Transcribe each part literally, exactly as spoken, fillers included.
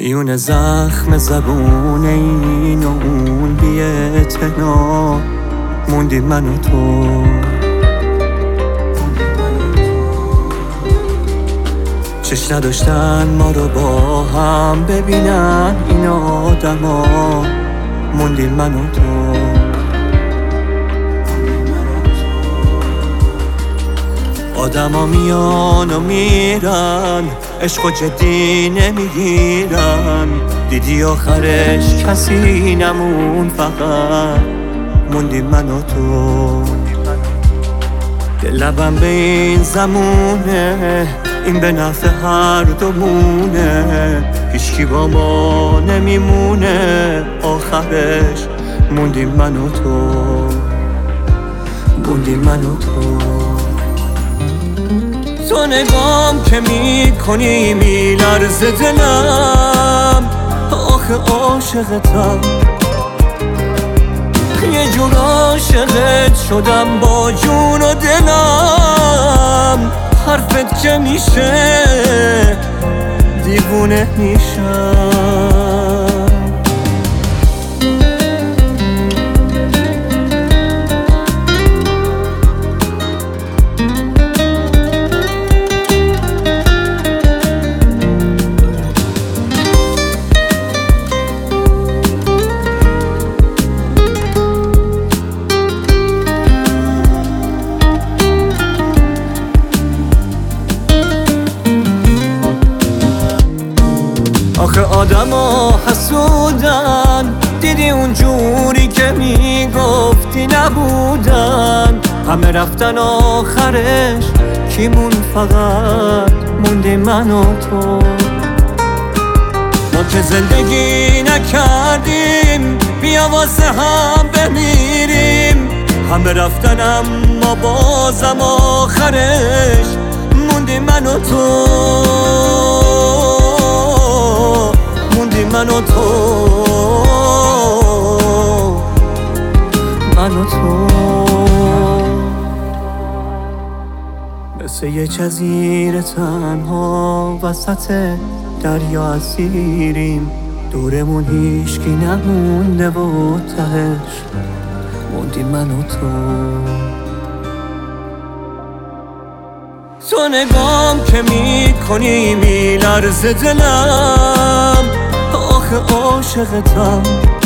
میون زخم زبون این و اون بی اعتنا موندیم من و تو. چش نداشتن ما رو با هم ببینن این آدما موندیم من و تو. آدما میان و میرن عشق و جدی نمیگیرن، دیدی آخرش کسی نمون فقط موندیم من و تو. لبم به این زمونه این به نفع هر دومونه، هیچکی با ما نمیمونه آخرش موندیم من و تو. موندیم من و تو. تو نگام که میکنی میلرزه دلم، آخه عاشقتم یه جور عاشقت شدم با جون و دلم. حرفت که میشه دیوونه میشم. آخه آدم ها حسودن، دیدی اون جوری که میگفتی نبودن. همه رفتن آخرش کیمون فقط موندی من و تو. ما که زندگی نکردیم بیا واسه هم بمیریم. همه رفتن اما بازم آخرش موندی من و تو. من و تو من و تو مثل یه جزیره تنها وسط دریا اسیریم. دورمون هیچکی نمونده و تهش موندیم من و تو. تو نگام که میکنی میلرزه دلم، آخه عاشقتم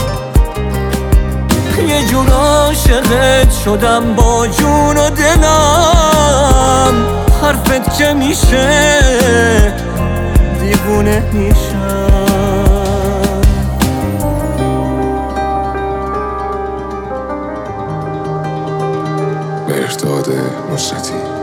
یه جور عاشقت شدم با جون و دلم. حرفت که میشه دیوونه میشم. مهرداد نصرتی.